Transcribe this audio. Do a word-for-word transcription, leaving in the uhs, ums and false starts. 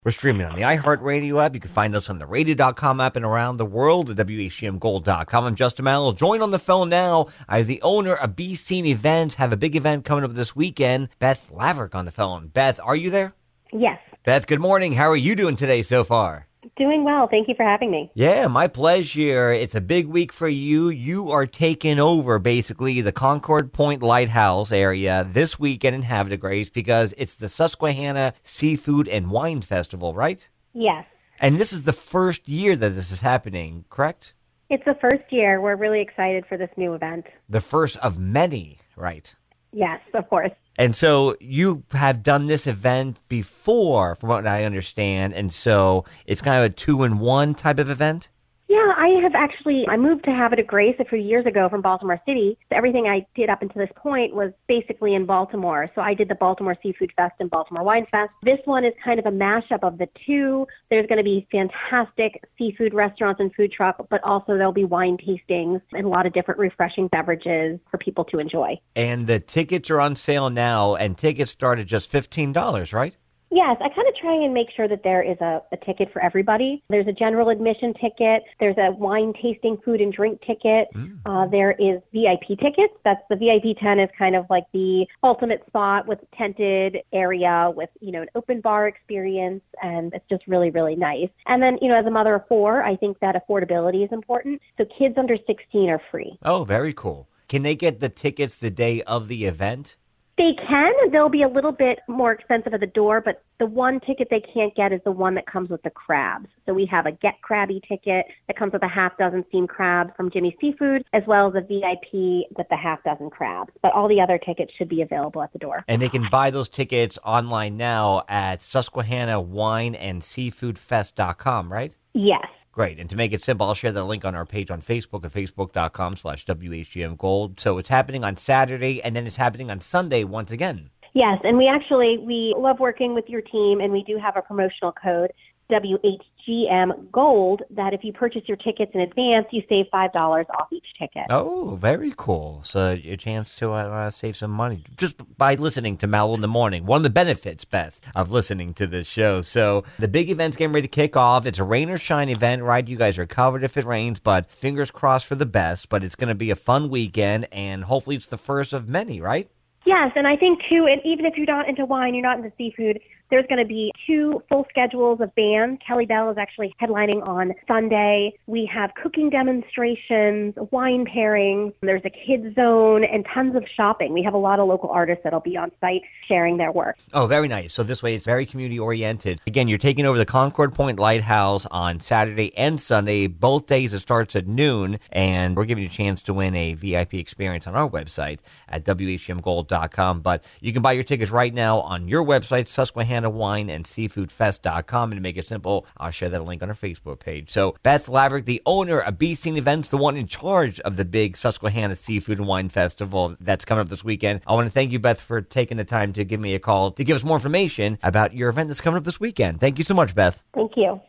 We're streaming on the iHeartRadio app. You can find us on the radio dot com app and around the world at W H C M gold dot com. I'm Justin Mallow. Joined on the phone now, I have the owner of Be Seen Events. Have a big event coming up this weekend. Beth Laverick on the phone. Beth, are you there? Yes. Beth, good morning. How are you doing today so far? Doing well. Thank you for having me. Yeah, my pleasure. It's a big week for you. You are taking over, basically, the Concord Point Lighthouse area this weekend in Havre de Grace because it's the Susquehanna Seafood and Wine Festival, right? Yes. And this is the first year that this is happening, correct? It's the first year. We're really excited for this new event. The first of many, right? Yes, of course. And so you have done this event before, from what I understand, and so it's kind of a two-in-one type of event? Yeah, I have actually, I moved to Havre de Grace a few years ago from Baltimore City. So everything I did up until this point was basically in Baltimore. So I did the Baltimore Seafood Fest and Baltimore Wine Fest. This one is kind of a mashup of the two. There's going to be fantastic seafood restaurants and food truck, but also there'll be wine tastings and a lot of different refreshing beverages for people to enjoy. And the tickets are on sale now, and tickets start at just fifteen dollars, right? Yes, I kind of try and make sure that there is a, a ticket for everybody. There's a general admission ticket. There's a wine tasting, food and drink ticket. Mm. Uh, there is V I P tickets. That's the V I P tent is kind of like the ultimate spot with a tented area with, you know, an open bar experience. And it's just really, really nice. And then, you know, as a mother of four, I think that affordability is important. So kids under sixteen are free. Oh, very cool. Can they get the tickets the day of the event? They can. They'll be a little bit more expensive at the door, but the one ticket they can't get is the one that comes with the crabs. So we have a Get Crabby ticket that comes with a half dozen steamed crabs from Jimmy Seafood, as well as a V I P with the half dozen crabs. But all the other tickets should be available at the door. And they can buy those tickets online now at Susquehanna Wine and Seafood Fest dot com, right? Yes. Great. And to make it simple, I'll share the link on our page on Facebook at facebook dot com slash W H G M Gold. So it's happening on Saturday, and then it's happening on Sunday once again. Yes, and we actually, we love working with your team, and we do have a promotional code, W H G M Gold, that if you purchase your tickets in advance, you save five dollars off each ticket. Oh, very cool. So a chance to uh, save some money just by listening to Mallow in the Morning. One of the benefits, Beth, of listening to this show. So the big event's getting ready to kick off. It's a rain or shine event, right? You guys are covered if it rains, but fingers crossed for the best. But it's going to be a fun weekend, and hopefully it's the first of many, right? Yes, and I think, too, and even if you're not into wine, you're not into seafood, there's going to be two full schedules of bands. Kelly Bell is actually headlining on Sunday. We have cooking demonstrations, wine pairings. There's a kids zone and tons of shopping. We have a lot of local artists that'll be on site sharing their work. Oh, very nice. So this way it's very community-oriented. Again, you're taking over the Concord Point Lighthouse on Saturday and Sunday. Both days it starts at noon, and we're giving you a chance to win a V I P experience on our website at W H G M gold dot com. But you can buy your tickets right now on your website, Susquehanna Wine and Seafood Fest dot com. And to make it simple, I'll share that link on our Facebook page. So Beth Laverick, the owner of Be Seen Events, the one in charge of the big Susquehanna Seafood and Wine Festival that's coming up this weekend. I want to thank you, Beth, for taking the time to give me a call to give us more information about your event that's coming up this weekend. Thank you so much, Beth. Thank you.